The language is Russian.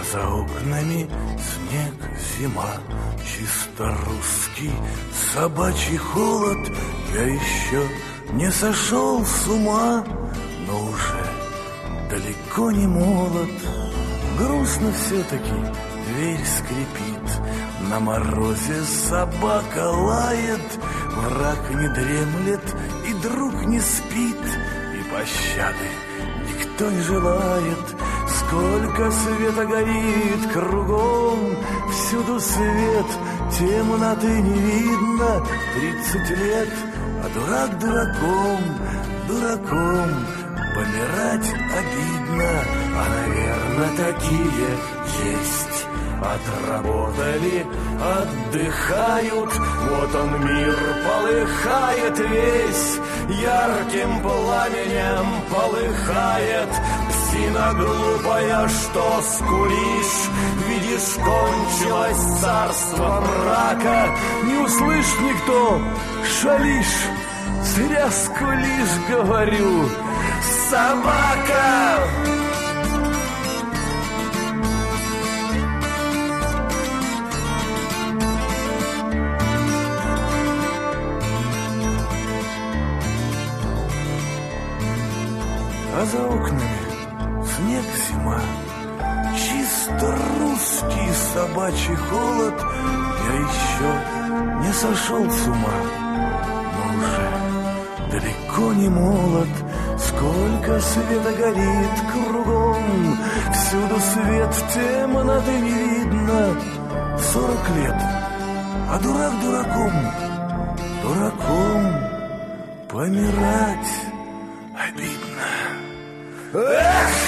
за окнами снег, зима, чисто русский собачий холод. Я еще не сошел с ума, но уже далеко не молод. Грустно все-таки, дверь скрипит, на морозе собака лает, враг не дремлет и друг не спит, и пощады никто не желает. Сколько света горит кругом, всюду свет, темноты не видно. 30 лет, а дурак дураком, дураком помирать обидно. А, наверное, такие есть. Отработали, отдыхают, вот он мир полыхает весь, ярким пламенем полыхает. Псина глупая, что скулишь, видишь, кончилось царство мрака. Не услышь никто, шалишь, зря скулишь, говорю, собака! А за окнами снег, зима, чисто русский собачий холод. Я еще не сошел с ума, но уже далеко не молод. Сколько света горит кругом, всюду свет, темноты не видно. 40 лет, а дурак дураком, дураком помирать обидно. Эх!